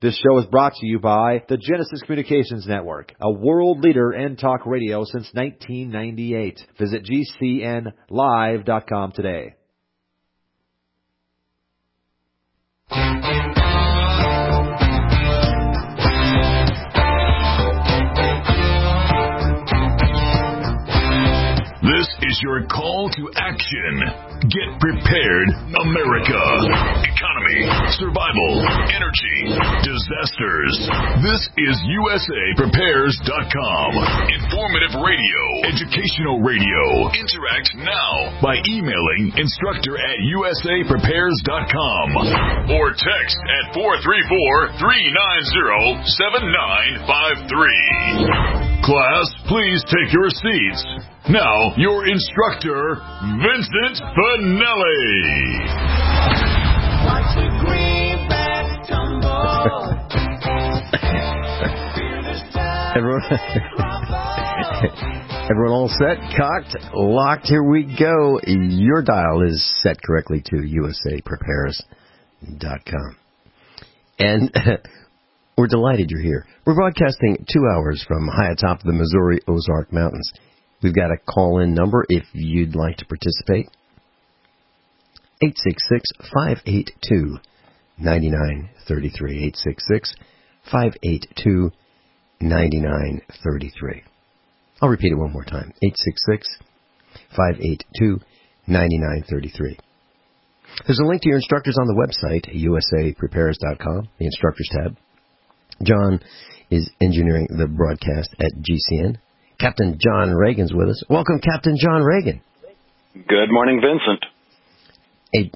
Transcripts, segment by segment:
This show is brought to you by the Genesis Communications Network, a world leader in talk radio since 1998. Visit GCNlive.com today. This is your call to action. Get prepared, America. Economy, survival, energy, disasters. This is USAPrepares.com. Informative radio, educational radio. Interact now by emailing instructor@USAPrepares.com or text at 434-390-7953. Class, please take your seats. Now, your instructor, Vincent Finelli. Watch the greenbacks tumble. Everyone all set, cocked, locked, here we go. Your dial is set correctly to USAPrepares.com. And we're delighted you're here. We're broadcasting 2 hours from high atop the Missouri Ozark Mountains. We've got a call-in number if you'd like to participate. 866-582-9933. 866-582-9933. I'll repeat it one more time. 866-582-9933. There's a link to your instructors on the website, usaprepares.com, the instructors tab. John is engineering the broadcast at GCN. Captain John Reagan's with us. Welcome, Captain John Reagan. Good morning, Vincent. Hey.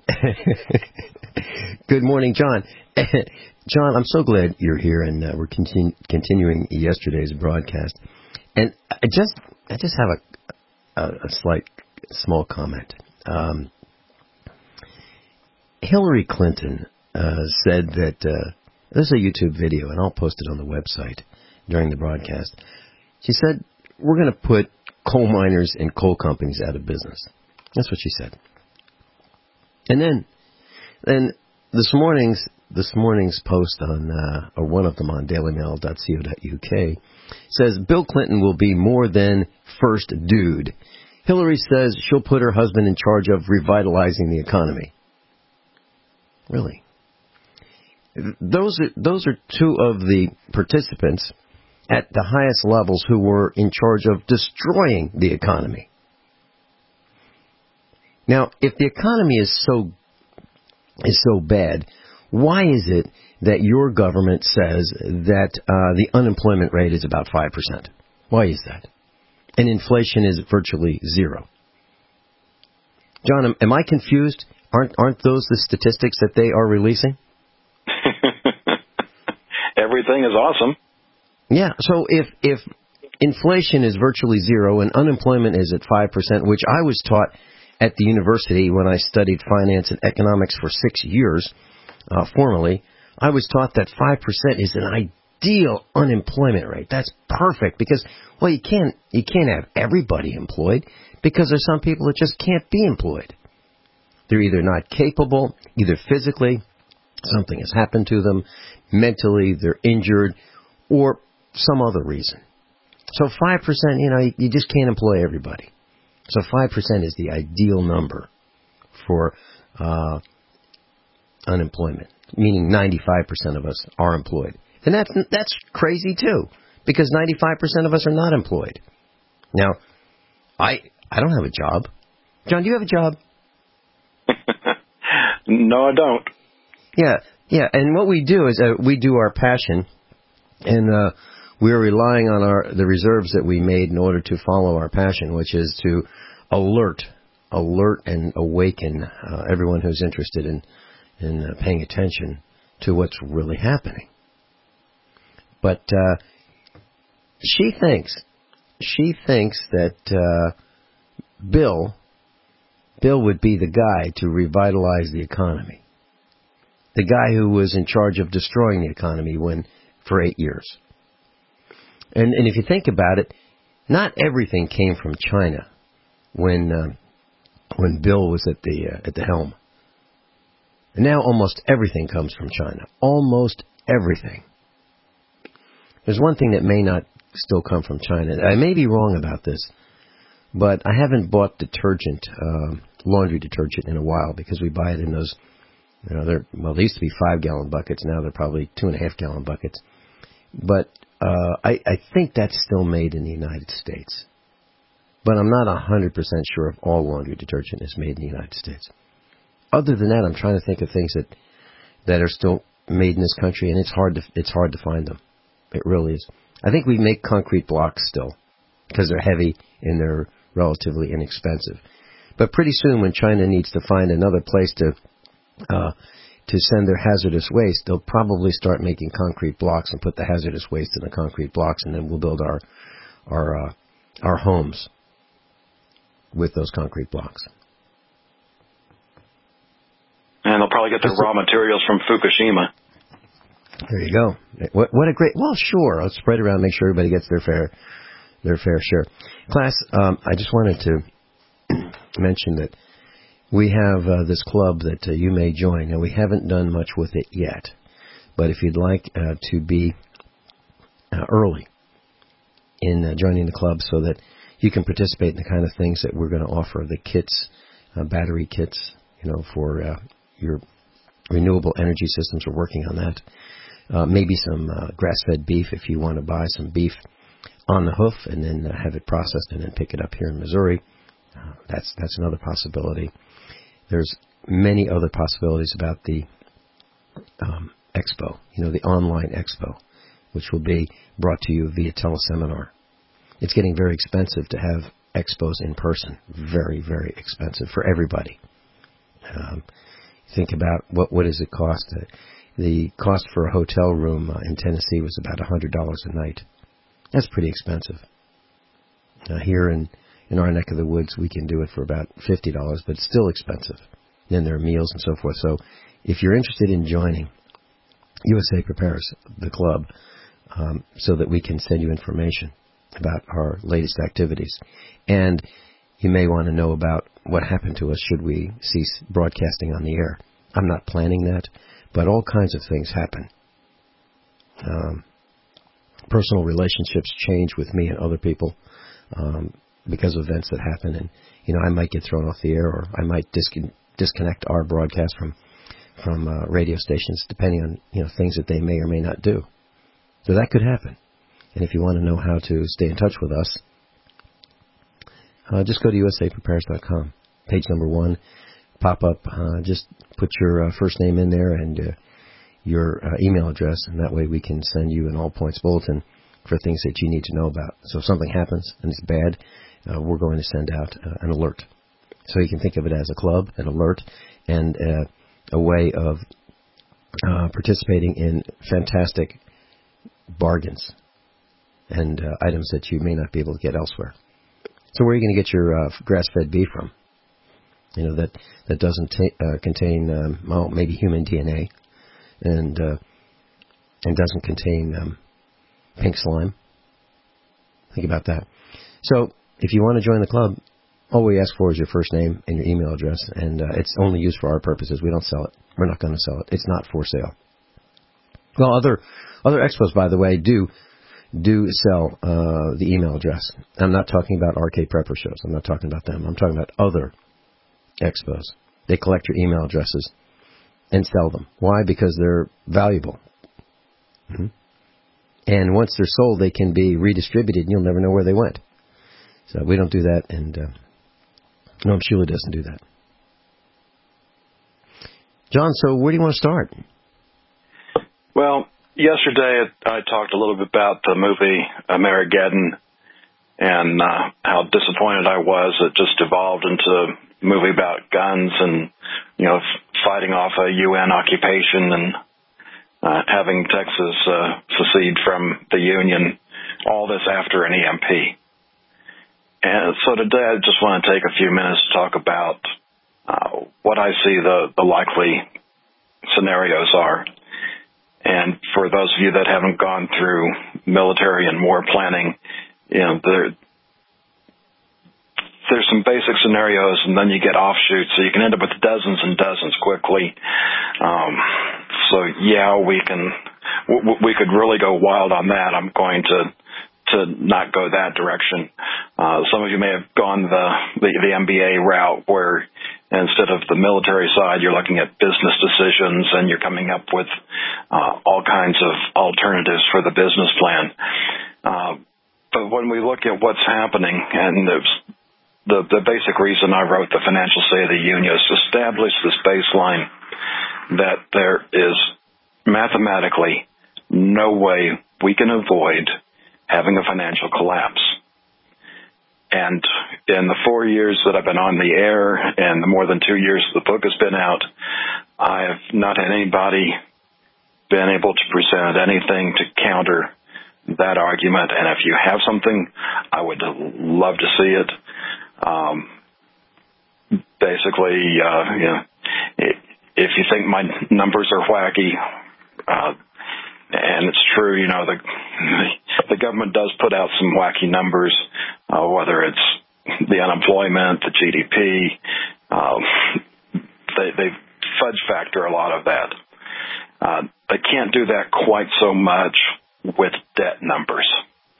Good morning, John. John, I'm so glad you're here, and we're continuing yesterday's broadcast. And I just have a slight, small comment. Hillary Clinton said that there's a YouTube video, and I'll post it on the website during the broadcast. She said, we're going to put coal miners and coal companies out of business. That's what she said. And then this morning's post on, or one of them on dailymail.co.uk says, Bill Clinton will be more than first dude. Hillary says she'll put her husband in charge of revitalizing the economy. Really? Those are two of the participants at the highest levels who were in charge of destroying the economy. Now, if the economy is so bad, why is it that your government says that the unemployment rate is about 5%? Why is that? And inflation is virtually zero. John, am I confused? Aren't those the statistics that they are releasing? Everything is awesome. Yeah, so if inflation is virtually zero and unemployment is at 5%, which I was taught at the university when I studied finance and economics for 6 years, formally, I was taught that 5% is an ideal unemployment rate. That's perfect because, well, you can't have everybody employed because there's some people that just can't be employed. They're either not capable, either physically, something has happened to them, mentally, they're injured, or some other reason. So 5%, you just can't employ everybody. So 5% is the ideal number for unemployment, meaning 95% of us are employed. And that's crazy, too, because 95% of us are not employed. Now, I don't have a job. John, do you have a job? No, I don't. Yeah, and what we do is we do our passion, and we're relying on the reserves that we made in order to follow our passion, which is to alert and awaken everyone who's interested in paying attention to what's really happening. But she thinks that Bill would be the guy to revitalize the economy. The guy who was in charge of destroying the economy for 8 years. And if you think about it, not everything came from China when Bill was at the helm. And now almost everything comes from China. Almost everything. There's one thing that may not still come from China. I may be wrong about this, but I haven't bought detergent, laundry detergent, in a while because we buy it in those, they used to be 5-gallon buckets. Now they're probably 2.5-gallon buckets. But I think that's still made in the United States. But I'm not 100% sure if all laundry detergent is made in the United States. Other than that, I'm trying to think of things that are still made in this country, and it's hard to find them. It really is. I think we make concrete blocks still because they're heavy and they're relatively inexpensive. But pretty soon, when China needs to find another place to send their hazardous waste, they'll probably start making concrete blocks and put the hazardous waste in the concrete blocks, and then we'll build our homes with those concrete blocks. And they'll probably get their raw materials from Fukushima. There you go. What a great... Well, sure. I'll spread it around, make sure everybody gets their fair share. Class, I just wanted to mention that we have this club that you may join. Now, we haven't done much with it yet, but if you'd like to be early in joining the club so that you can participate in the kind of things that we're going to offer, the kits, battery kits, for your renewable energy systems. We're working on that. Maybe some grass-fed beef if you want to buy some beef on the hoof and then have it processed and then pick it up here in Missouri. That's another possibility. There's many other possibilities about the expo, the online expo, which will be brought to you via teleseminar. It's getting very expensive to have expos in person. Very, very expensive for everybody. Think about what does it cost? The cost for a hotel room in Tennessee was about $100 a night. That's pretty expensive. Here in our neck of the woods, we can do it for about $50, but it's still expensive. Then there are meals and so forth. So if you're interested in joining USA Prepares, the club, so that we can send you information about our latest activities. And you may want to know about what happened to us should we cease broadcasting on the air. I'm not planning that, but all kinds of things happen. Personal relationships change with me and other people because of events that happen. And, I might get thrown off the air, or I might disconnect our broadcast from radio stations, depending on, things that they may or may not do. So that could happen. And if you want to know how to stay in touch with us, just go to usaprepares.com. Page number 1, pop up. Just put your first name in there and your email address, and that way we can send you an all-points bulletin for things that you need to know about. So if something happens and it's bad, we're going to send out an alert. So you can think of it as a club, an alert, and a way of participating in fantastic bargains and items that you may not be able to get elsewhere. So where are you going to get your grass-fed beef from? That doesn't contain, maybe human DNA, and doesn't contain pink slime. Think about that. So if you want to join the club, all we ask for is your first name and your email address, and it's only used for our purposes. We don't sell it. We're not going to sell it. It's not for sale. Well, other expos, by the way, do sell the email address. I'm not talking about RK Prepper shows. I'm not talking about them. I'm talking about other expos. They collect your email addresses and sell them. Why? Because they're valuable. Mm-hmm. And once they're sold, they can be redistributed, and you'll never know where they went. So we don't do that, and Norm Shula doesn't do that. John, so where do you want to start? Well, yesterday I talked a little bit about the movie Amerigeddon and how disappointed I was. It just evolved into a movie about guns and, fighting off a UN occupation and having Texas secede from the Union, all this after an EMP. And so today I just want to take a few minutes to talk about what I see the likely scenarios are. And for those of you that haven't gone through military and war planning, there's some basic scenarios, and then you get offshoots, so you can end up with dozens and dozens quickly. We we could really go wild on that. I'm going to not go that direction. Some of you may have gone the MBA route, where instead of the military side, you're looking at business decisions and you're coming up with all kinds of alternatives for the business plan. But when we look at what's happening, and the basic reason I wrote the Financial State of the Union is to establish this baseline that there is mathematically no way we can avoid having a financial collapse. And in the 4 years that I've been on the air and the more than 2 years the book has been out, I have not had anybody been able to present anything to counter that argument. And if you have something, I would love to see it. Basically, if you think my numbers are wacky, and it's true, the government does put out some wacky numbers, whether it's the unemployment, the GDP. They fudge factor a lot of that. They can't do that quite so much with debt numbers.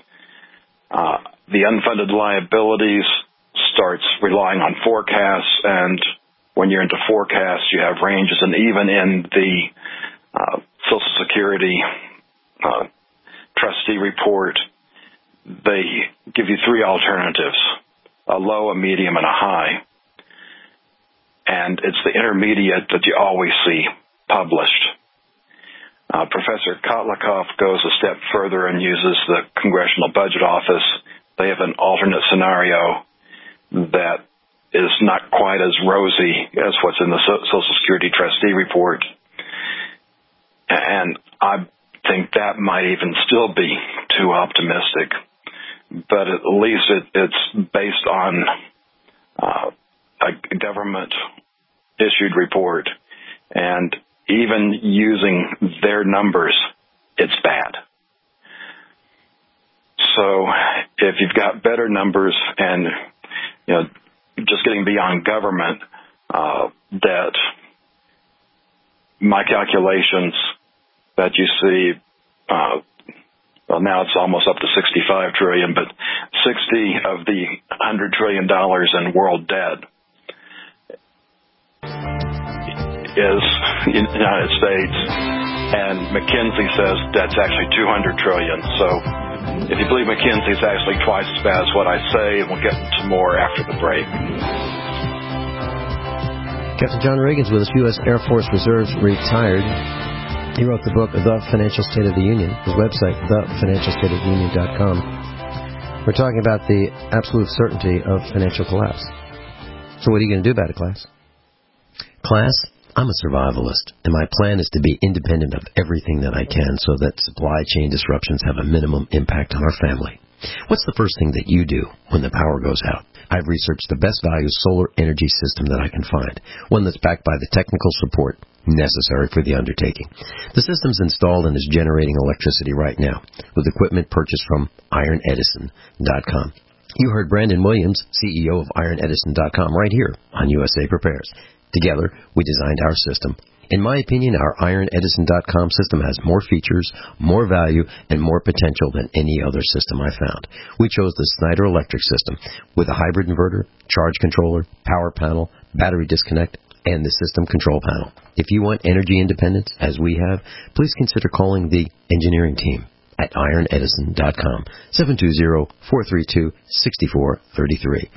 The unfunded liabilities starts relying on forecasts, and when you're into forecasts, you have ranges, and even in the Social Security trustee report, they give you three alternatives: a low, a medium, and a high. And it's the intermediate that you always see published. Professor Kotlikoff goes a step further and uses the Congressional Budget Office. They have an alternate scenario that is not quite as rosy as what's in the Social Security trustee report. And I think that might even still be too optimistic. But at least it's based on a government-issued report. And even using their numbers, it's bad. So if you've got better numbers and, just getting beyond government debt, my calculations that you see, well, now it's almost up to $65 trillion, but 60 of the $100 trillion in world debt is in the United States, and McKinsey says that's actually $200 trillion. So if you believe McKinsey, it's actually twice as bad as what I say, and we'll get into more after the break. Captain John Reagan's with us, U.S. Air Force Reserves, retired. He wrote the book, The Financial State of the Union. His website, thefinancialstateoftheunion.com. We're talking about the absolute certainty of financial collapse. So what are you going to do about it, class? Class, I'm a survivalist, and my plan is to be independent of everything that I can so that supply chain disruptions have a minimum impact on our family. What's the first thing that you do when the power goes out? I've researched the best value solar energy system that I can find, one that's backed by the technical support necessary for the undertaking. The system's installed and is generating electricity right now with equipment purchased from IronEdison.com. You heard Brandon Williams, CEO of IronEdison.com, right here on USA Prepares. Together, we designed our system. In my opinion, our IronEdison.com system has more features, more value, and more potential than any other system I found. We chose the Snyder Electric system with a hybrid inverter, charge controller, power panel, battery disconnect, and the system control panel. If you want energy independence, as we have, please consider calling the engineering team at IronEdison.com, 720-432-6433,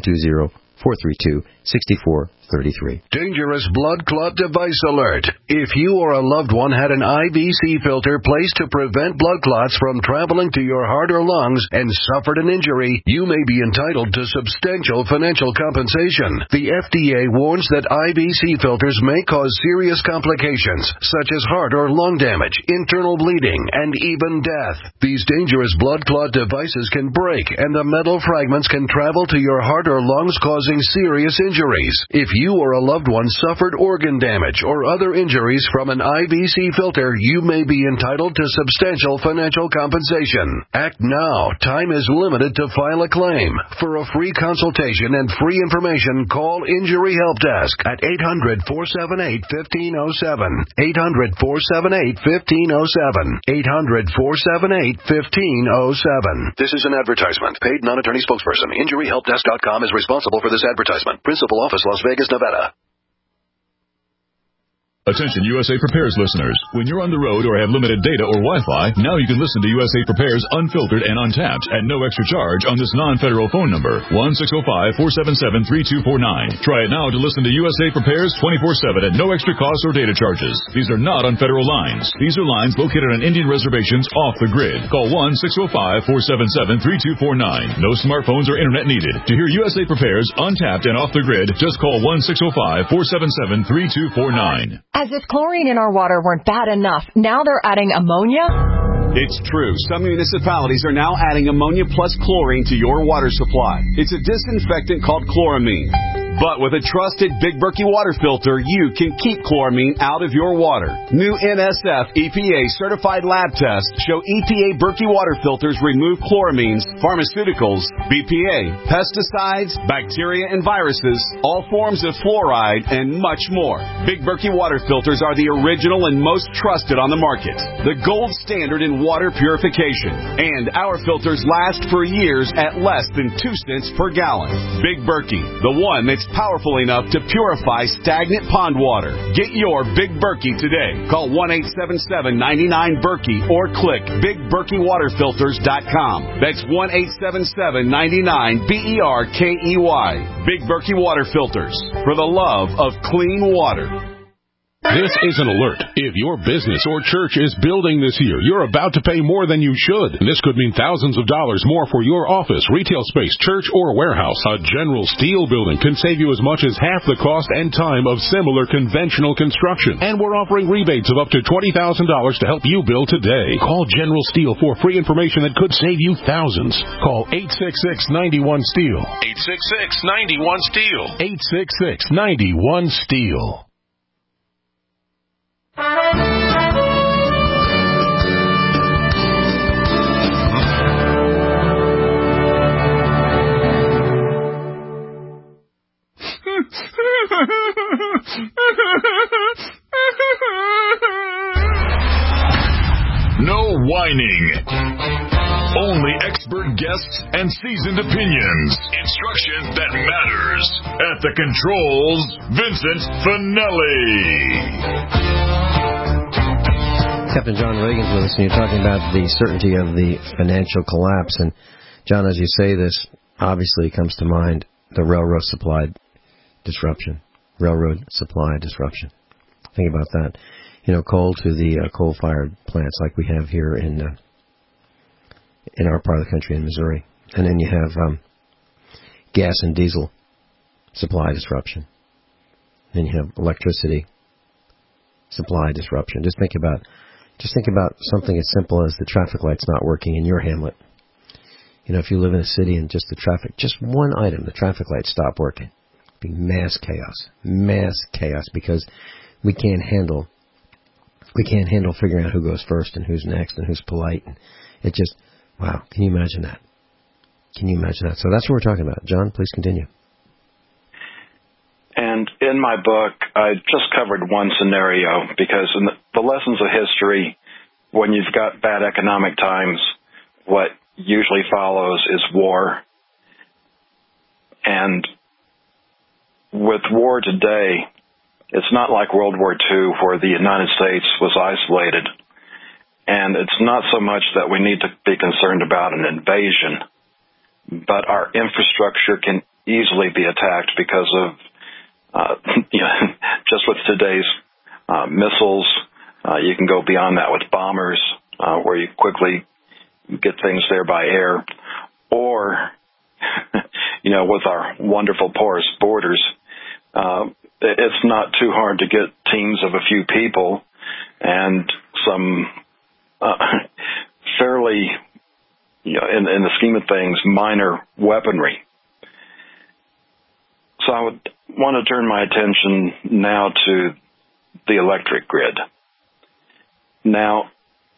720-432-6433. Dangerous blood clot device alert. If you or a loved one had an IVC filter placed to prevent blood clots from traveling to your heart or lungs and suffered an injury, you may be entitled to substantial financial compensation. The FDA warns that IVC filters may cause serious complications, such as heart or lung damage, internal bleeding, and even death. These dangerous blood clot devices can break, and the metal fragments can travel to your heart or lungs, causing serious injuries. If you or a loved one suffered organ damage or other injuries from an IBC filter, you may be entitled to substantial financial compensation. Act now. Time is limited to file a claim. For a free consultation and free information, call Injury Help Desk at 800-478-1507. 800-478-1507. 800-478-1507. This is an advertisement. Paid non-attorney spokesperson. InjuryHelpDesk.com is responsible for this advertisement. Principal office, Las Vegas, Nevada. Attention USA Prepares listeners. When you're on the road or have limited data or Wi-Fi, now you can listen to USA Prepares unfiltered and untapped at no extra charge on this non-federal phone number, 1-605-477-3249. Try it now to listen to USA Prepares 24/7 at no extra cost or data charges. These are not on federal lines. These are lines located on Indian reservations off the grid. Call 1-605-477-3249. No smartphones or internet needed. To hear USA Prepares untapped and off the grid, just call 1-605-477-3249. As if chlorine in our water weren't bad enough, now they're adding ammonia? It's true. Some municipalities are now adding ammonia plus chlorine to your water supply. It's a disinfectant called chloramine. But with a trusted Big Berkey water filter, you can keep chloramine out of your water. New NSF EPA certified lab tests show EPA Berkey water filters remove chloramines, pharmaceuticals, BPA, pesticides, bacteria and viruses, all forms of fluoride, and much more. Big Berkey water filters are the original and most trusted on the market. The gold standard in water purification. And our filters last for years at less than 2 cents per gallon. Big Berkey, the one that's powerful enough to purify stagnant pond water. Get your Big Berkey today. Call 1-877-99-BERKEY or click BigBerkeyWaterFilters.com. That's 1-877-99-BERKEY. Big Berkey Water Filters, for the love of clean water. This is an alert. If your business or church is building this year, you're about to pay more than you should. This could mean thousands of dollars more for your office, retail space, church, or warehouse. A General Steel building can save you as much as half the cost and time of similar conventional construction. And we're offering rebates of up to $20,000 to help you build today. Call General Steel for free information that could save you thousands. Call 866-91-STEEL. 866-91-STEEL. 866-91-STEEL. No whining. Only expert guests and seasoned opinions. Instruction that matters. At the controls, Vincent Finelli. Captain John Reagan's with us, and you're talking about the certainty of the financial collapse. And, John, as you say this, obviously comes to mind the railroad supply disruption. Think about that. You know, coal to the coal-fired plants like we have here in our part of the country in Missouri. And then you have gas and diesel supply disruption. Then you have electricity supply disruption. Just think about something as simple as the traffic lights not working in your hamlet. You know, if you live in a city and just one item, the traffic lights stop working, it'd be mass chaos, because we can't handle figuring out who goes first and who's next and who's polite. It just, wow, can you imagine that? So that's what we're talking about. John, please continue. And in my book, I just covered one scenario, because in the lessons of history, when you've got bad economic times, what usually follows is war. And with war today, it's not like World War II, where the United States was isolated. And it's not so much that we need to be concerned about an invasion, but our infrastructure can easily be attacked because of just with today's missiles. You can go beyond that with bombers, where you quickly get things there by air. Or, with our wonderful porous borders, it's not too hard to get teams of a few people and some fairly, in the scheme of things, minor weaponry. So I would want to turn my attention now to the electric grid. Now,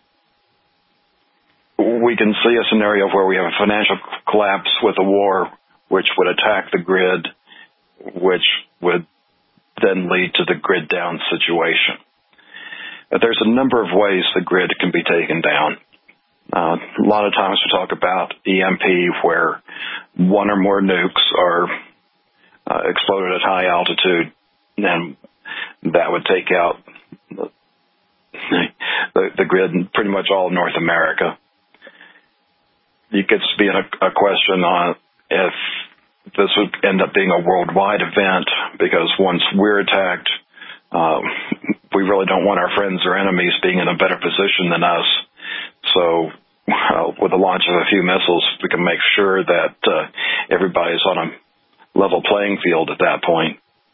we can see a scenario where we have a financial collapse with a war, which would attack the grid, which would then lead to the grid down situation. But there's a number of ways the grid can be taken down. A lot of times we talk about EMP, where one or more nukes are exploded at high altitude, and that would take out the grid in pretty much all of North America. You could be in a question on if this would end up being a worldwide event, because once we're attacked, we really don't want our friends or enemies being in a better position than us. So with the launch of a few missiles, we can make sure that everybody's on a level playing field at that point.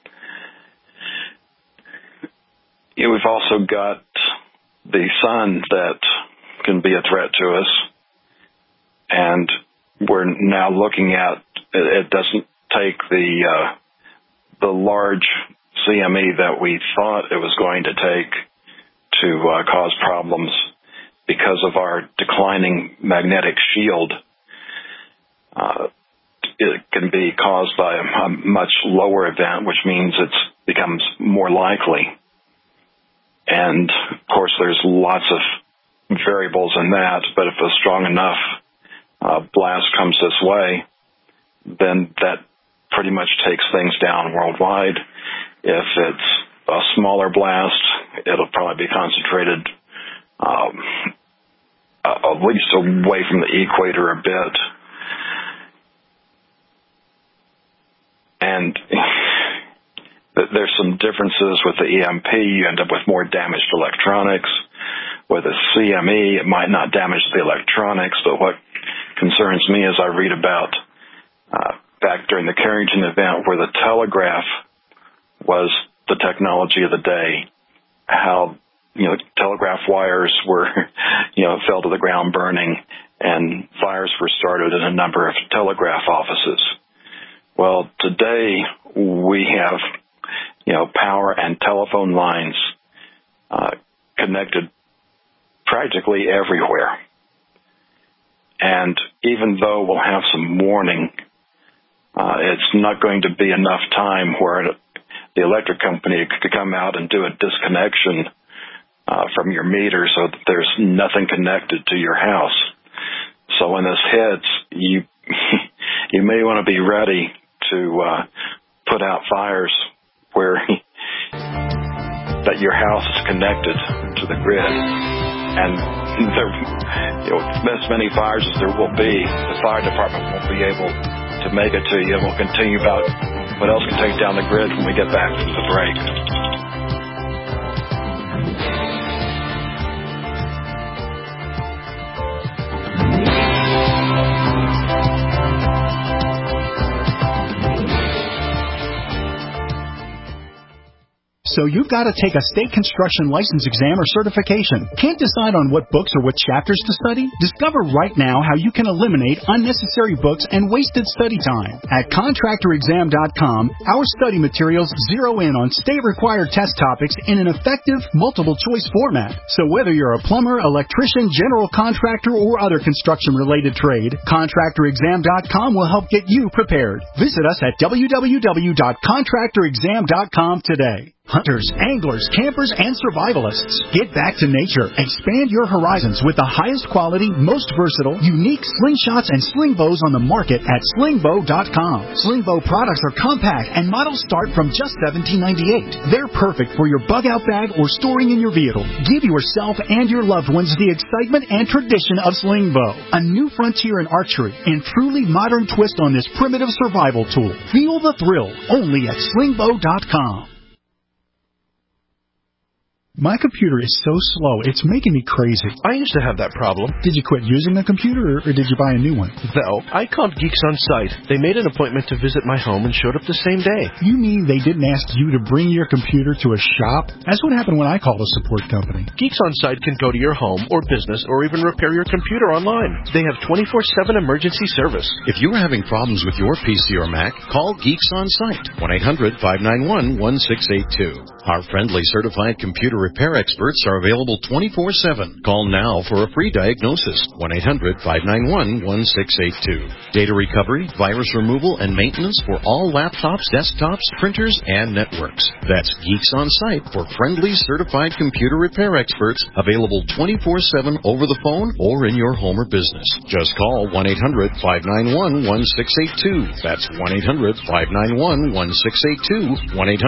We've also got the sun that can be a threat to us. And we're now looking at, it doesn't take the large CME that we thought it was going to take to cause problems because of our declining magnetic shield. It can be caused by a much lower event, which means it becomes more likely. And, of course, there's lots of variables in that, but if a strong enough blast comes this way, then that pretty much takes things down worldwide. If it's a smaller blast, it'll probably be concentrated at least away from the equator a bit. And there's some differences with the EMP. You end up with more damaged electronics. With a CME, it might not damage the electronics, but what concerns me is I read about back during the Carrington event, where the telegraph was the technology of the day, how telegraph wires were fell to the ground burning, and fires were started in a number of telegraph offices. Well, today we have power and telephone lines connected practically everywhere. And even though we'll have some warning, it's not going to be enough time where the electric company could come out and do a disconnection from your meter so that there's nothing connected to your house. So when this hits, you may want to be ready to put out fires where that your house is connected to the grid. And there, as many fires as there will be, the fire department won't be able to make it to you. We'll continue about what else can take down the grid when we get back from the break. So you've got to take a state construction license exam or certification. Can't decide on what books or what chapters to study? Discover right now how you can eliminate unnecessary books and wasted study time. At ContractorExam.com, our study materials zero in on state-required test topics in an effective, multiple-choice format. So whether you're a plumber, electrician, general contractor, or other construction-related trade, ContractorExam.com will help get you prepared. Visit us at www.ContractorExam.com today. Hunters, anglers, campers, and survivalists. Get back to nature. Expand your horizons with the highest quality, most versatile, unique slingshots and sling bows on the market at slingbow.com. Slingbow products are compact and models start from just $17.98. They're perfect for your bug-out bag or storing in your vehicle. Give yourself and your loved ones the excitement and tradition of Slingbow, a new frontier in archery and truly modern twist on this primitive survival tool. Feel the thrill only at slingbow.com. My computer is so slow, it's making me crazy. I used to have that problem. Did you quit using a computer, or did you buy a new one? No, I called Geeks On Site. They made an appointment to visit my home and showed up the same day. You mean they didn't ask you to bring your computer to a shop? That's what happened when I called a support company. Geeks On Site can go to your home or business or even repair your computer online. They have 24/7 emergency service. If you are having problems with your PC or Mac, call Geeks On Site, 1-800-591-1682. Our friendly certified computer repair experts are available 24/7. Call now for a free diagnosis, 1-800-591-1682. Data recovery, virus removal, and maintenance for all laptops, desktops, printers, and networks. That's Geeks On Site for friendly certified computer repair experts, available 24/7 over the phone or in your home or business. Just call 1-800-591-1682. That's 1-800-591-1682,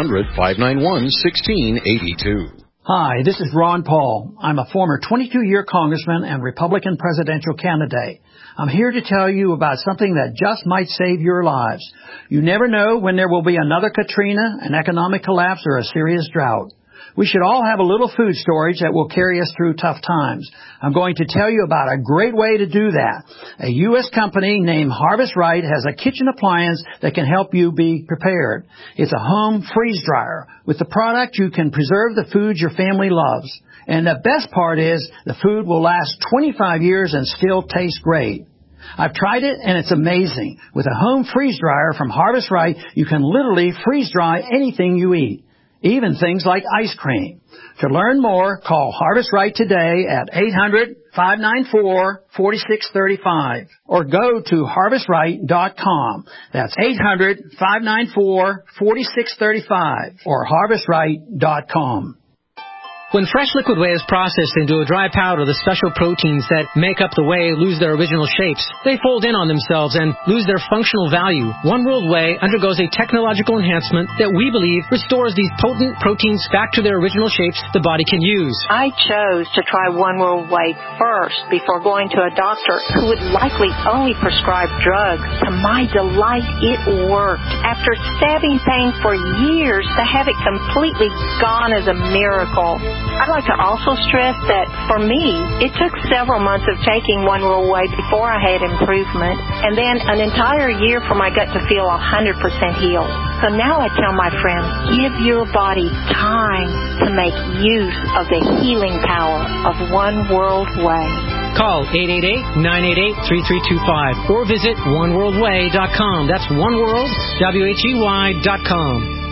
1-800-591-1682. Hi, this is Ron Paul. I'm a former 22-year congressman and Republican presidential candidate. I'm here to tell you about something that just might save your lives. You never know when there will be another Katrina, an economic collapse, or a serious drought. We should all have a little food storage that will carry us through tough times. I'm going to tell you about a great way to do that. A U.S. company named Harvest Right has a kitchen appliance that can help you be prepared. It's a home freeze dryer. With the product, you can preserve the food your family loves. And the best part is the food will last 25 years and still taste great. I've tried it, and it's amazing. With a home freeze dryer from Harvest Right, you can literally freeze dry anything you eat, even things like ice cream. To learn more, call Harvest Right today at 800-594-4635 or go to harvestright.com. That's 800-594-4635 or harvestright.com. When fresh liquid whey is processed into a dry powder, the special proteins that make up the whey lose their original shapes. They fold in on themselves and lose their functional value. One World Whey undergoes a technological enhancement that we believe restores these potent proteins back to their original shapes the body can use. I chose to try One World Whey first before going to a doctor who would likely only prescribe drugs. To my delight, it worked. After stabbing pain for years, to have it completely gone is a miracle. I'd like to also stress that, for me, it took several months of taking One World Whey before I had improvement, and then an entire year for my gut to feel 100% healed. So now I tell my friends, give your body time to make use of the healing power of One World Whey. Call 888-988-3325 or visit oneworldwhey.com. That's oneworld, WHEY.com.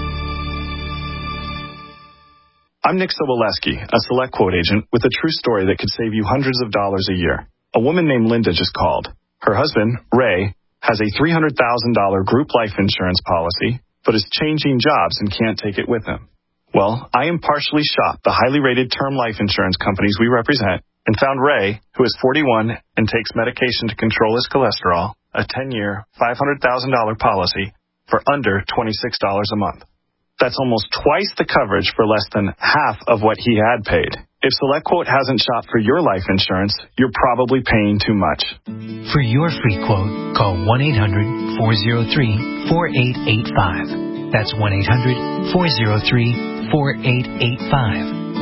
I'm Nick Soboleski, a Select Quote agent with a true story that could save you hundreds of dollars a year. A woman named Linda just called. Her husband, Ray, has a $300,000 group life insurance policy, but is changing jobs and can't take it with him. Well, I impartially shopped the highly rated term life insurance companies we represent and found Ray, who is 41 and takes medication to control his cholesterol, a 10-year, $500,000 policy for under $26 a month. That's almost twice the coverage for less than half of what he had paid. If SelectQuote hasn't shopped for your life insurance, you're probably paying too much. For your free quote, call 1-800-403-4885. That's 1-800-403-4885.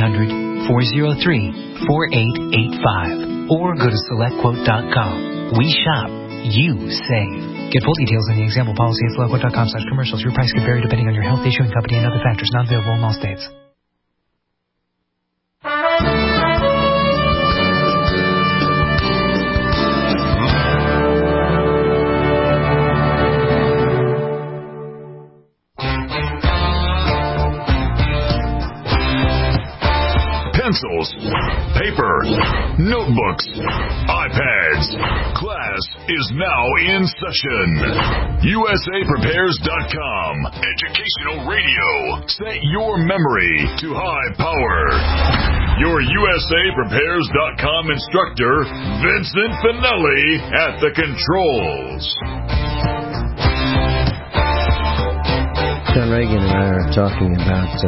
1-800-403-4885. Or go to SelectQuote.com. We shop, you save. Get full details in the example policy at SelectQuote.com/commercials. Your price can vary depending on your health, issuing company, and other factors. Not available in all states. Pencils, paper, notebooks, iPads. Class is now in session. USAPrepares.com. Educational radio. Set your memory to high power. Your USAPrepares.com instructor, Vincent Finelli, at the controls. John Reagan and I are talking about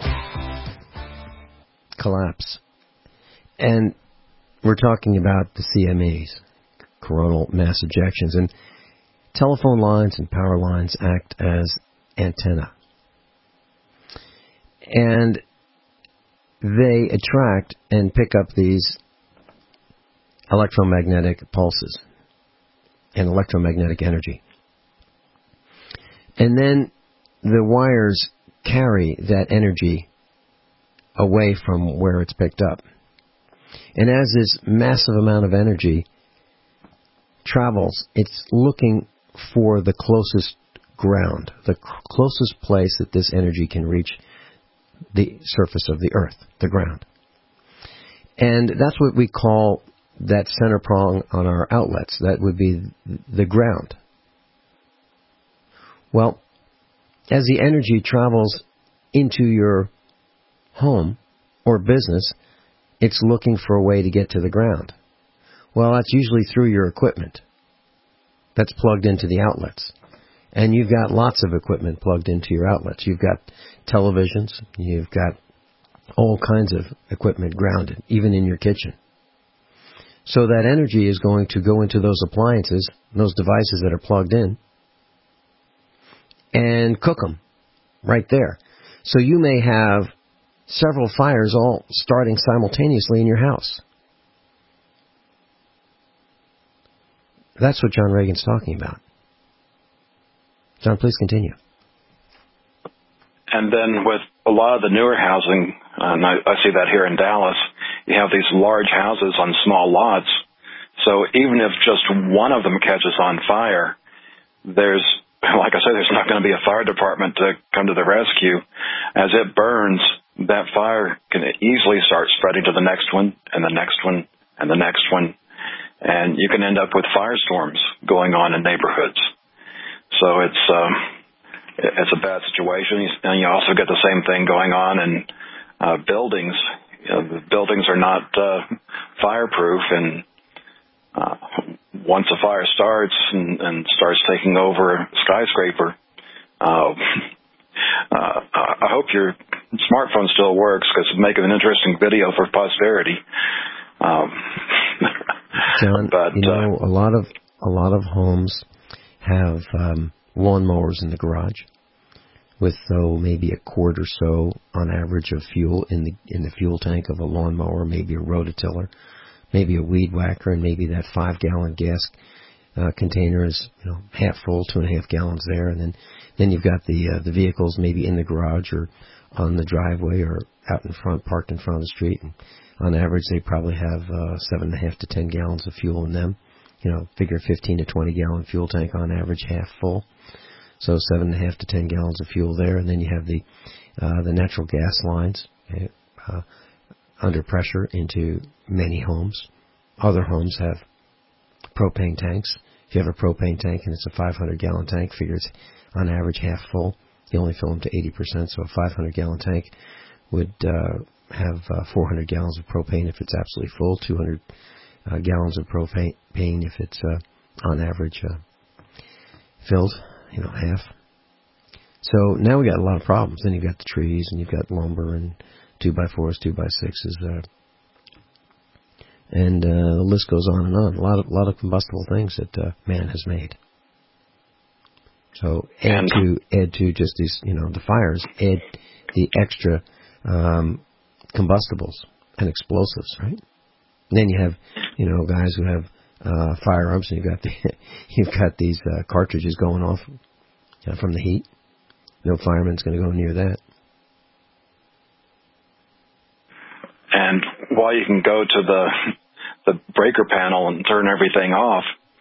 collapse. And we're talking about the CMEs, coronal mass ejections. And telephone lines and power lines act as antenna. And they attract and pick up these electromagnetic pulses and electromagnetic energy. And then the wires carry that energy away from where it's picked up. And as this massive amount of energy travels, it's looking for the closest ground, the closest place that this energy can reach the surface of the earth, the ground. And that's what we call that center prong on our outlets. That would be the ground. Well, as the energy travels into your home or business, it's looking for a way to get to the ground. Well, that's usually through your equipment that's plugged into the outlets. And you've got lots of equipment plugged into your outlets. You've got televisions, you've got all kinds of equipment grounded, even in your kitchen. So that energy is going to go into those appliances, those devices that are plugged in, and cook them right there. So you may have several fires all starting simultaneously in your house. That's what John Reagan's talking about. John, please continue. And then with a lot of the newer housing, and I see that here in Dallas, you have these large houses on small lots. So even if just one of them catches on fire, there's, like I said, there's not going to be a fire department to come to the rescue. As it burns, that fire can easily start spreading to the next one and the next one and the next one. And you can end up with firestorms going on in neighborhoods. So it's a bad situation. And you also get the same thing going on in buildings. You know, the buildings are not fireproof, and once a fire starts and starts taking over a skyscraper, I hope your smartphone still works, because it's making an interesting video for posterity. John, but, a lot of homes have lawnmowers in the garage with maybe a quart or so on average of fuel in the fuel tank of a lawnmower, maybe a rototiller, maybe a weed whacker, and maybe that 5-gallon gas container is half full, 2.5 gallons there, and then you've got the vehicles maybe in the garage or on the driveway or out in front, parked in front of the street. And on average, they probably have 7.5 to 10 gallons of fuel in them. Figure 15 to 20 gallon fuel tank on average, half full. So 7.5 to 10 gallons of fuel there, and then you have the natural gas lines under pressure into many homes. Other homes have propane tanks. If you have a propane tank and it's a 500-gallon tank, figure it's on average half full. You only fill them to 80%, so a 500-gallon tank would have 400 gallons of propane if it's absolutely full, 200 gallons of propane if it's on average filled, half. So now we got a lot of problems. Then you've got the trees, and you've got lumber and 2x4s, 2x6s, and the list goes on and on. A lot of combustible things that man has made. So add to just these, the fires, add the extra combustibles and explosives, right? And then you have, guys who have firearms, and you've got these cartridges going off from the heat. No fireman's going to go near that. And while you can go to the breaker panel and turn everything off,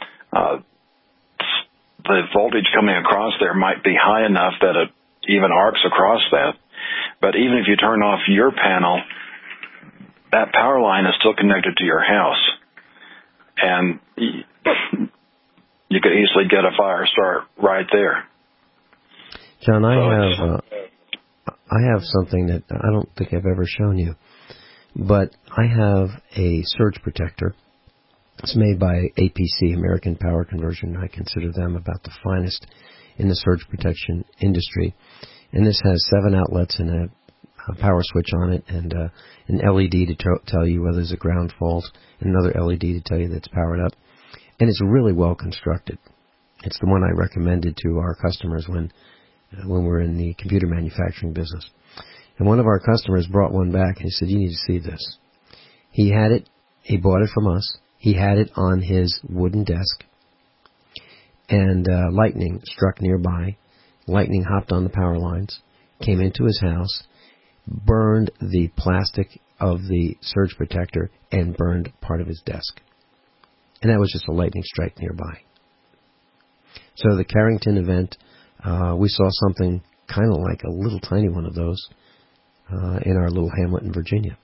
the voltage coming across there might be high enough that it even arcs across that. But even if you turn off your panel, that power line is still connected to your house. And you could easily get a fire start right there. John, I have something that I don't think I've ever shown you, but I have a surge protector. It's made by APC, American Power Conversion. I consider them about the finest in the surge protection industry. And this has 7 outlets and a power switch on it, and an LED to tell you whether there's a ground fault, and another LED to tell you that it's powered up. And it's really well constructed. It's the one I recommended to our customers when we're in the computer manufacturing business. And one of our customers brought one back, and he said, "You need to see this." He had it. He bought it from us. He had it on his wooden desk, and lightning struck nearby. Lightning hopped on the power lines, came into his house, burned the plastic of the surge protector, and burned part of his desk. And that was just a lightning strike nearby. So the Carrington event, we saw something kind of like a little tiny one of those in our little hamlet in Virginia.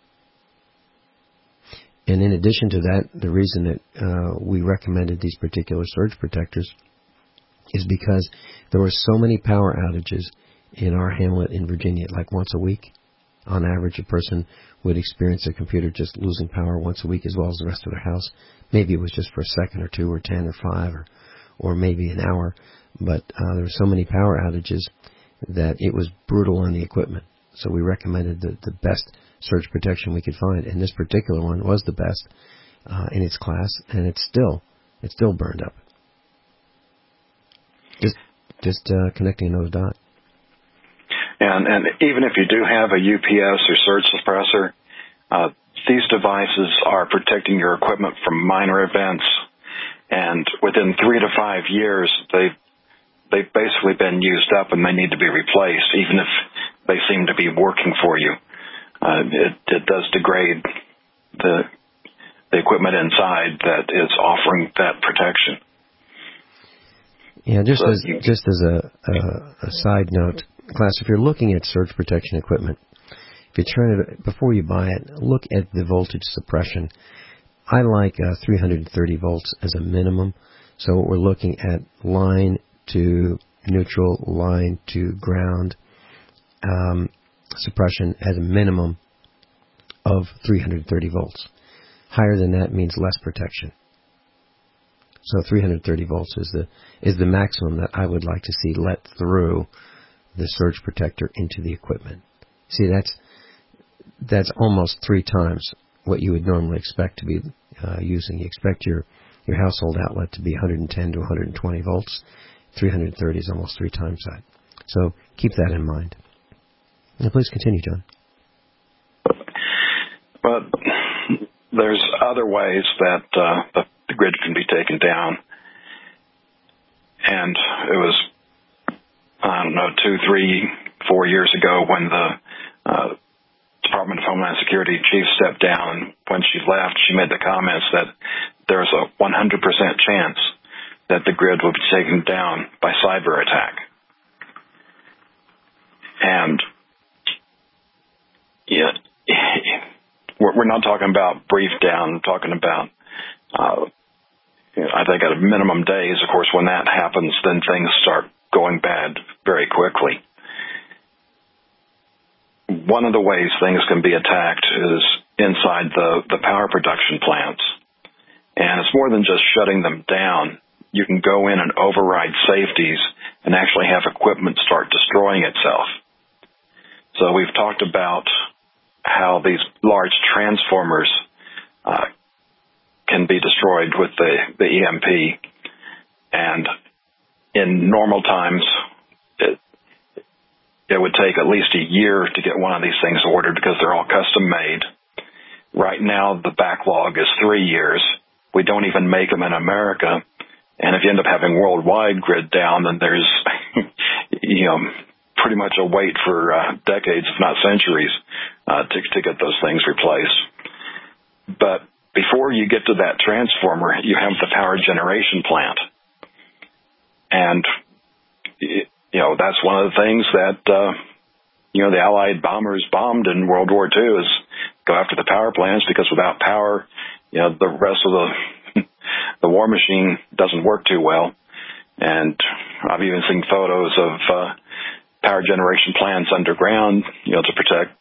And in addition to that, the reason that we recommended these particular surge protectors is because there were so many power outages in our hamlet in Virginia, like once a week. On average, a person would experience their computer just losing power once a week as well as the rest of their house. Maybe it was just for a second or two or 10 or 5 or maybe an hour. But there were so many power outages that it was brutal on the equipment. So we recommended the best surge protection we could find. And this particular one was the best in its class, and it's still burned up. Just connecting another dot. And even if you do have a UPS or surge suppressor, these devices are protecting your equipment from minor events. And within 3 to 5 years, they've basically been used up and they need to be replaced, even if they seem to be working for you. It does degrade the equipment inside that is offering that protection. Yeah, just as a side note, class, if you're looking at surge protection equipment, if you turn it before you buy it, look at the voltage suppression. I like 330 volts as a minimum. So we're looking at line to neutral, line to ground suppression at a minimum of 330 volts. Higher than that means less protection. So 330 volts is the maximum that I would like to see let through the surge protector into the equipment. See, that's almost 3 times what you would normally expect to be using. You expect your household outlet to be 110 to 120 volts. 330 is almost 3 times that. So keep that in mind. Now, please continue, John. But there's other ways that the grid can be taken down. And it was, 2, 3, 4 years ago when the Department of Homeland Security chief stepped down. When she left, she made the comments that there's a 100% chance that the grid will be taken down by cyber attack. And yeah, we're not talking about brief down. We're talking about, I think at a minimum days. Of course, when that happens, then things start going bad very quickly. One of the ways things can be attacked is inside the power production plants. And it's more than just shutting them down. You can go in and override safeties and actually have equipment start destroying itself. So we've talked about how these large transformers can be destroyed with the EMP. And in normal times, it would take at least a year to get one of these things ordered because they're all custom made. Right now, the backlog is 3 years. We don't even make them in America. And if you end up having worldwide grid down, then there's, pretty much a wait for decades, if not centuries, to get those things replaced. But before you get to that transformer, you have the power generation plant. And, that's one of the things that, the Allied bombers bombed in World War II is go after the power plants, because without power, the rest of the war machine doesn't work too well. And I've even seen photos of power generation plants underground, to protect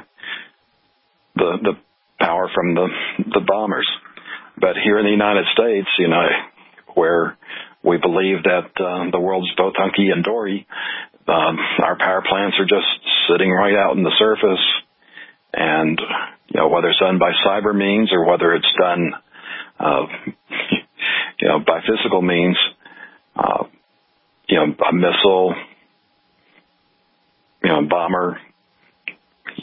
the power from the bombers. But here in the United States, where we believe that the world's both hunky and dory, our power plants are just sitting right out in the surface. And, whether it's done by cyber means or whether it's done, by physical means, a missile, bomber,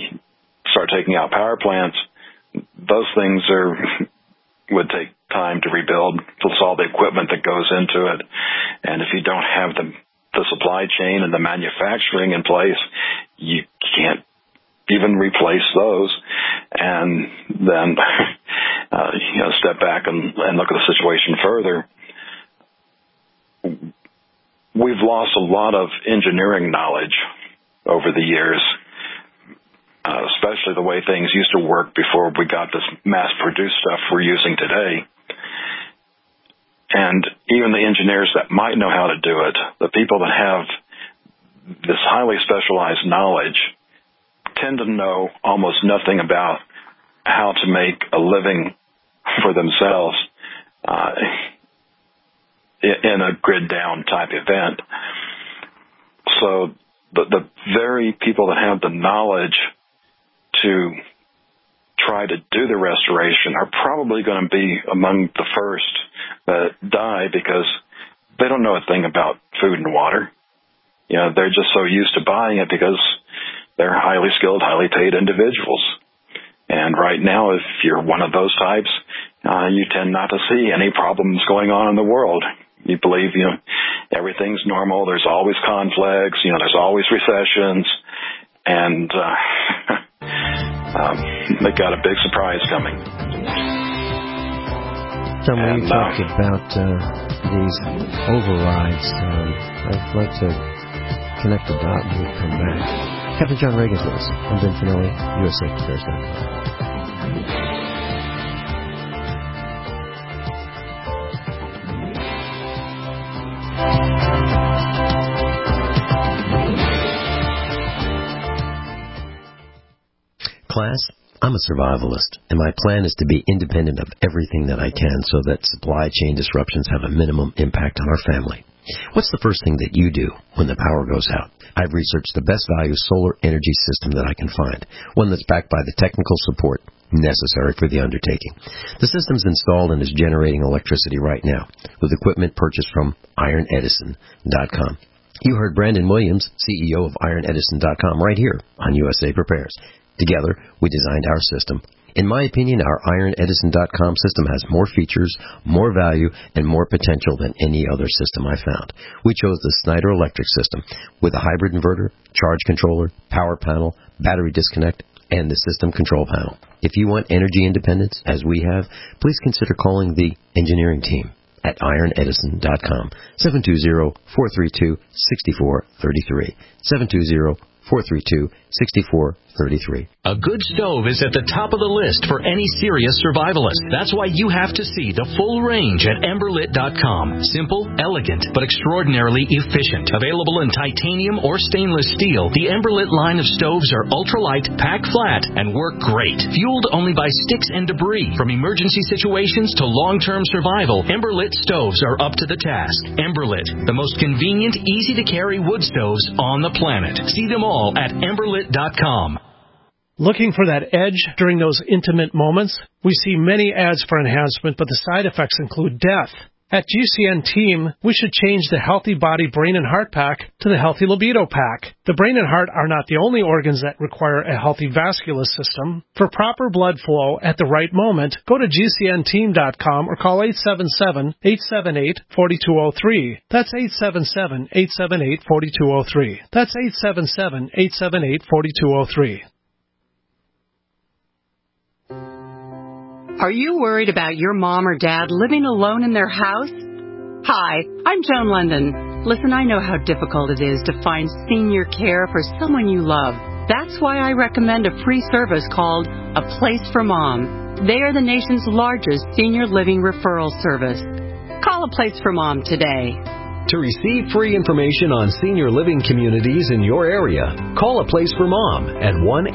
taking out power plants, those things would take time to rebuild, plus all the equipment that goes into it. And if you don't have the supply chain and the manufacturing in place, you can't even replace those. And then, step back and look at the situation further. We've lost a lot of engineering knowledge over the years, especially the way things used to work before we got this mass-produced stuff we're using today. And even the engineers that might know how to do it, the people that have this highly specialized knowledge, tend to know almost nothing about how to make a living for themselves in a grid-down type event. So the very people that have the knowledge to try to do the restoration are probably going to be among the first that die because they don't know a thing about food and water. They're just so used to buying it because they're highly skilled, highly paid individuals. And right now, if you're one of those types, you tend not to see any problems going on in the world. You believe, everything's normal. There's always conflicts. There's always recessions. And they got a big surprise coming. John, when you talk about these overrides, I'd like to connect the dot when we come back. Captain John Reagan's with us. I'm Ben Finelli, USAPrepairs.com. Class, I'm a survivalist, and my plan is to be independent of everything that I can so that supply chain disruptions have a minimum impact on our family. What's the first thing that you do when the power goes out? I've researched the best value solar energy system that I can find, one that's backed by the technical support necessary for the undertaking. The system's installed and is generating electricity right now with equipment purchased from IronEdison.com. You heard Brandon Williams, CEO of IronEdison.com, right here on USA Prepares. Together, we designed our system. In my opinion, our IronEdison.com system has more features, more value, and more potential than any other system I found. We chose the Snyder Electric system with a hybrid inverter, charge controller, power panel, battery disconnect, and the system control panel. If you want energy independence, as we have, please consider calling the engineering team at IronEdison.com, 720-432-6433, 720-432-6433. A good stove is at the top of the list for any serious survivalist. That's why you have to see the full range at Emberlit.com. Simple, elegant, but extraordinarily efficient. Available in titanium or stainless steel, the Emberlit line of stoves are ultralight, pack flat, and work great. Fueled only by sticks and debris. From emergency situations to long-term survival, Emberlit stoves are up to the task. Emberlit, the most convenient, easy-to-carry wood stoves on the planet. See them all at Emberlit.com. Looking for that edge during those intimate moments? We see many ads for enhancement, but the side effects include death. At GCN Team, we should change the Healthy Body Brain and Heart Pack to the Healthy Libido Pack. The brain and heart are not the only organs that require a healthy vascular system. For proper blood flow at the right moment, go to GCNteam.com or call 877-878-4203. That's 877-878-4203. That's 877-878-4203. Are you worried about your mom or dad living alone in their house? Hi, I'm Joan London. Listen, I know how difficult it is to find senior care for someone you love. That's why I recommend a free service called A Place for Mom. They are the nation's largest senior living referral service. Call A Place for Mom today. To receive free information on senior living communities in your area, call A Place for Mom at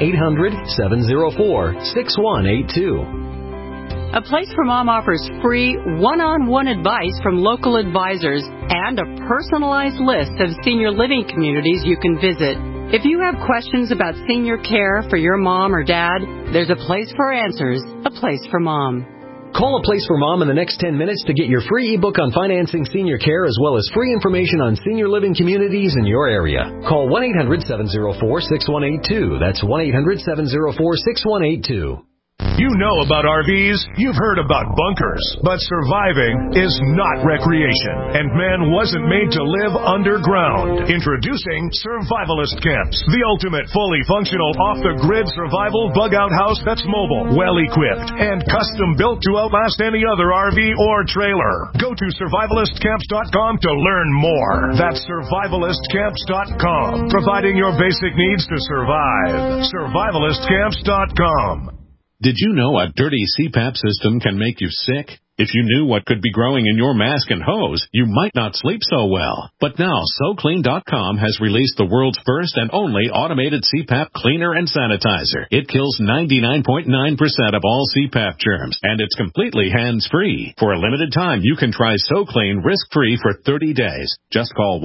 1-800-704-6182. A Place for Mom offers free one-on-one advice from local advisors and a personalized list of senior living communities you can visit. If you have questions about senior care for your mom or dad, there's a place for answers, A Place for Mom. Call A Place for Mom in the next 10 minutes to get your free ebook on financing senior care as well as free information on senior living communities in your area. Call 1-800-704-6182. That's 1-800-704-6182. You know about RVs, you've heard about bunkers, but surviving is not recreation, and man wasn't made to live underground. Introducing Survivalist Camps, the ultimate fully functional off-the-grid survival bug-out house that's mobile, well-equipped, and custom-built to outlast any other RV or trailer. Go to survivalistcamps.com to learn more. That's survivalistcamps.com, providing your basic needs to survive. Survivalistcamps.com. Did you know a dirty CPAP system can make you sick? If you knew what could be growing in your mask and hose, you might not sleep so well. But now, SoClean.com has released the world's first and only automated CPAP cleaner and sanitizer. It kills 99.9% of all CPAP germs, and it's completely hands-free. For a limited time, you can try SoClean risk-free for 30 days. Just call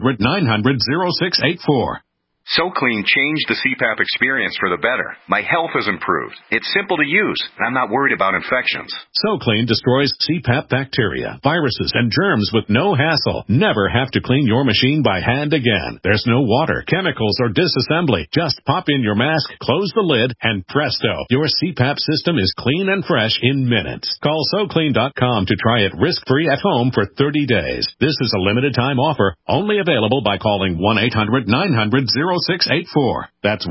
1-800-900-0684. SoClean changed the CPAP experience for the better. My health has improved. It's simple to use, and I'm not worried about infections. SoClean destroys CPAP bacteria, viruses, and germs with no hassle. Never have to clean your machine by hand again. There's no water, chemicals, or disassembly. Just pop in your mask, close the lid, and presto, your CPAP system is clean and fresh in minutes. Call SoClean.com to try it risk-free at home for 30 days. This is a limited-time offer, only available by calling 1-800-900-0684. That's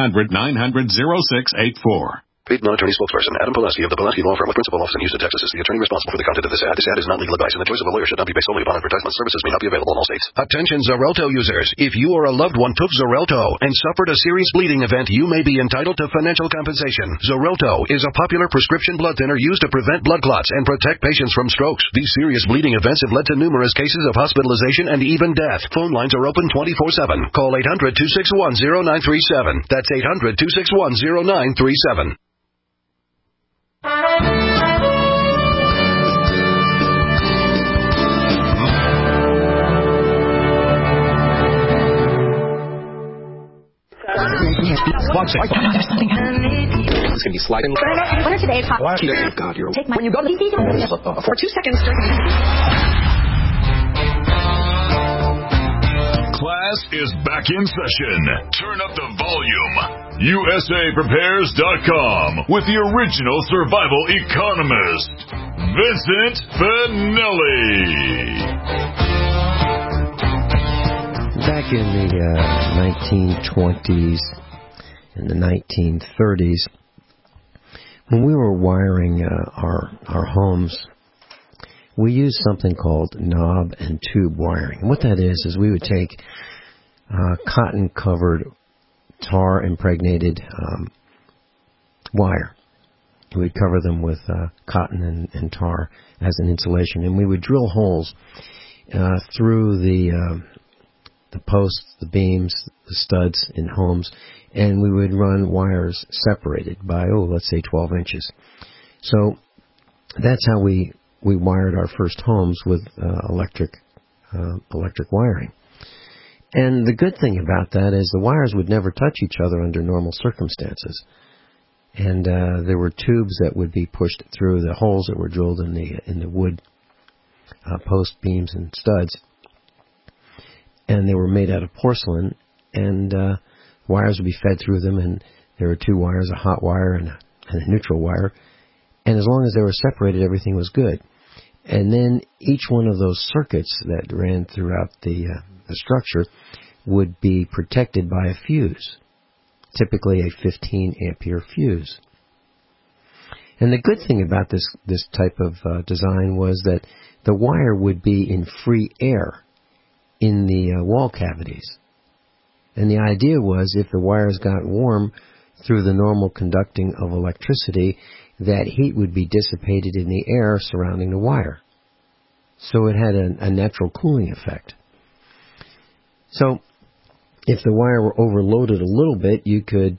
1-800-900-0684. Paid non-attorney spokesperson Adam Pulaski of the Pulaski Law Firm with principal office in Houston, Texas is the attorney responsible for the content of this ad. This ad is not legal advice, and the choice of a lawyer should not be based solely upon advertisement. Services may not be available in all states. Attention Xarelto users. If you or a loved one took Xarelto and suffered a serious bleeding event, you may be entitled to financial compensation. Xarelto is a popular prescription blood thinner used to prevent blood clots and protect patients from strokes. These serious bleeding events have led to numerous cases of hospitalization and even death. Phone lines are open 24/7. Call 800-261-0937. That's 800-261-0937. It's going to be sliding. What are today's hot? God, you're... Take my... When you go to the... For 2 seconds... Class is back in session. Turn up the volume. USAPrepares.com with the original survival economist, Vincent Finelli. Back in the 1920s and the 1930s, when we were wiring our homes, we used something called knob and tube wiring. And what that is we would take cotton-covered, tar-impregnated wire. We would cover them with cotton and tar as an insulation, and we would drill holes through the posts, the beams, the studs in homes, and we would run wires separated by, let's say 12 inches. So that's how we wired our first homes with electric wiring. And the good thing about that is the wires would never touch each other under normal circumstances. And there were tubes that would be pushed through the holes that were drilled in the wood post beams and studs. And they were made out of porcelain, and wires would be fed through them, and there were two wires, a hot wire and a neutral wire. And as long as they were separated, everything was good. And then each one of those circuits that ran throughout the structure would be protected by a fuse, typically a 15-ampere fuse. And the good thing about this type of design was that the wire would be in free air in the wall cavities. And the idea was if the wires got warm through the normal conducting of electricity, that heat would be dissipated in the air surrounding the wire. So it had a natural cooling effect. So if the wire were overloaded a little bit, you could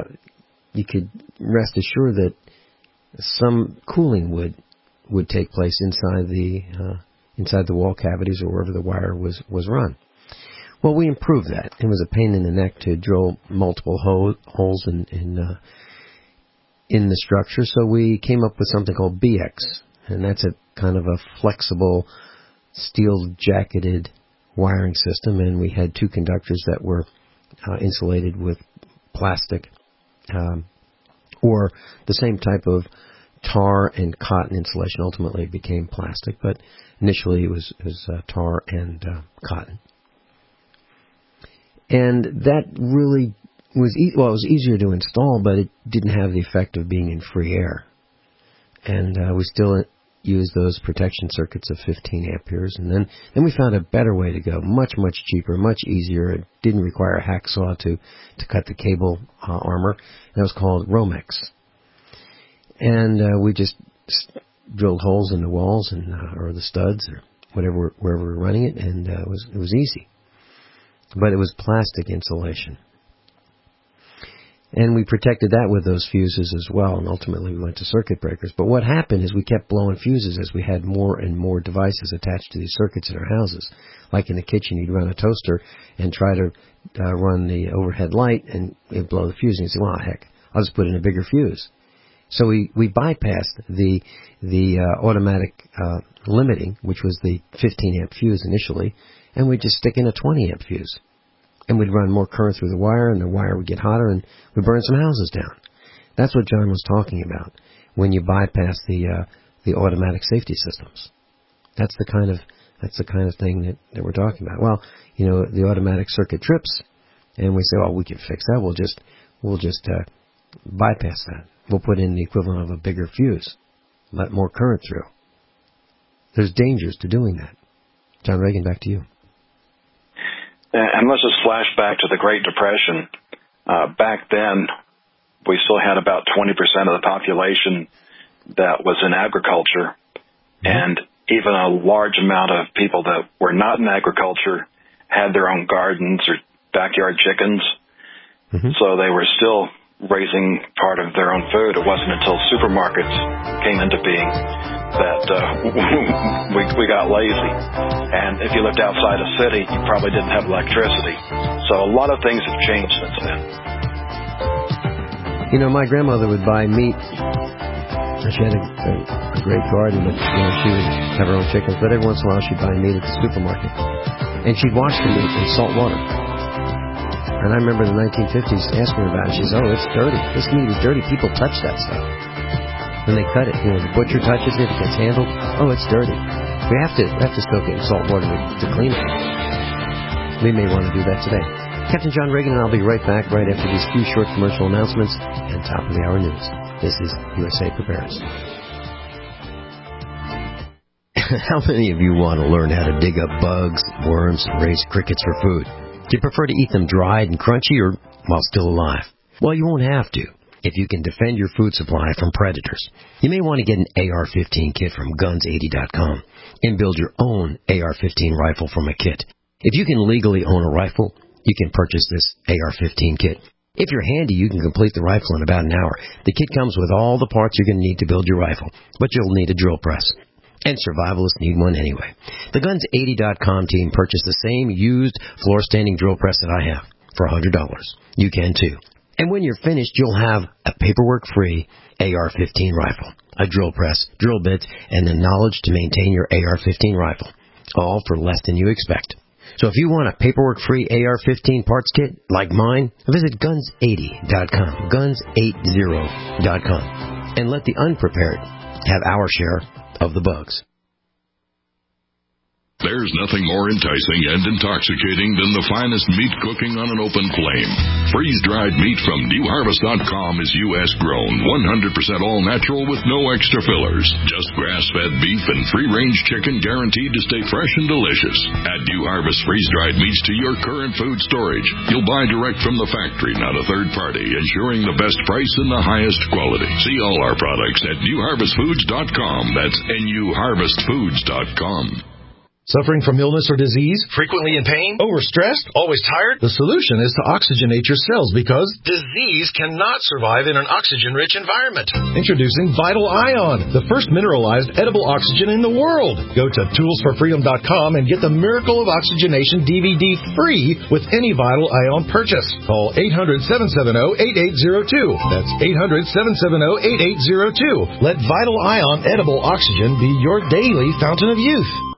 rest assured that some cooling would take place inside the wall cavities or wherever the wire was run. Well, we improved that. It was a pain in the neck to drill multiple holes in in the structure, so we came up with something called BX, and that's a kind of a flexible steel-jacketed wiring system, and we had 2 conductors that were insulated with plastic, or the same type of tar and cotton insulation. Ultimately, it became plastic, but initially it was tar and cotton. And that really was it was easier to install, but it didn't have the effect of being in free air. And we still used those protection circuits of 15 amperes. And then we found a better way to go, much, much cheaper, much easier. It didn't require a hacksaw to cut the cable armor. And that was called Romex. And we just drilled holes in the walls and or the studs or whatever, wherever we were running it, and it was easy. But it was plastic insulation. And we protected that with those fuses as well, and ultimately we went to circuit breakers. But what happened is we kept blowing fuses as we had more and more devices attached to these circuits in our houses. Like in the kitchen, you'd run a toaster and try to run the overhead light, and it'd blow the fuse, and you'd say, well, heck, I'll just put in a bigger fuse. So we bypassed the automatic limiting, which was the 15-amp fuse initially, and we'd just stick in a 20-amp fuse. And we'd run more current through the wire, and the wire would get hotter, and we'd burn some houses down. That's what John was talking about when you bypass the automatic safety systems. That's the kind of thing that we're talking about. Well, you know, the automatic circuit trips, and we say, oh, we can fix that. We'll just bypass that. We'll put in the equivalent of a bigger fuse, let more current through. There's dangers to doing that. John Reagan, back to you. And let's just flash back to the Great Depression. Back then, we still had about 20% of the population that was in agriculture, and even a large amount of people that were not in agriculture had their own gardens or backyard chickens. So they were still raising part of their own food. It wasn't until supermarkets came into being that we got lazy. And if you lived outside a city, you probably didn't have electricity. So a lot of things have changed since then. You know, my grandmother would buy meat. She had a great garden, but you know, she would have her own chickens. But every once in a while, she'd buy meat at the supermarket, and she'd wash the meat in salt water. And I remember in the 1950s asking her about it. She said, oh, it's dirty. This meat is dirty. People touch that stuff. When they cut it, you know, the butcher touches it, it gets handled. Oh, it's dirty. We have to soak it in salt water to clean it. We may want to do that today. Captain John Reagan and I'll be right back right after these few short commercial announcements and top of the hour news. This is USA Prepares. How many of you want to learn how to dig up bugs, worms, and raise crickets for food? Do you prefer to eat them dried and crunchy or while still alive? Well, you won't have to if you can defend your food supply from predators. You may want to get an AR-15 kit from Guns80.com and build your own AR-15 rifle from a kit. If you can legally own a rifle, you can purchase this AR-15 kit. If you're handy, you can complete the rifle in about an hour. The kit comes with all the parts you're going to need to build your rifle, but you'll need a drill press. And survivalists need one anyway. The Guns80.com team purchased the same used floor-standing drill press that I have for $100. You can too. And when you're finished, you'll have a paperwork-free AR-15 rifle, a drill press, drill bits, and the knowledge to maintain your AR-15 rifle, all for less than you expect. So if you want a paperwork-free AR-15 parts kit like mine, visit Guns80.com, Guns80.com, and let the unprepared have our share of the bugs. There's nothing more enticing and intoxicating than the finest meat cooking on an open flame. Freeze-dried meat from NewHarvest.com is U.S. grown, 100% all-natural with no extra fillers. Just grass-fed beef and free-range chicken guaranteed to stay fresh and delicious. Add New Harvest freeze-dried meats to your current food storage. You'll buy direct from the factory, not a third party, ensuring the best price and the highest quality. See all our products at NewHarvestFoods.com. That's NewHarvestFoods.com. Suffering from illness or disease? Frequently in pain? Overstressed? Always tired? The solution is to oxygenate your cells because disease cannot survive in an oxygen-rich environment. Introducing Vital Ion, the first mineralized edible oxygen in the world. Go to toolsforfreedom.com and get the Miracle of Oxygenation DVD free with any Vital Ion purchase. Call 800-770-8802. That's 800-770-8802. Let Vital Ion edible oxygen be your daily fountain of youth.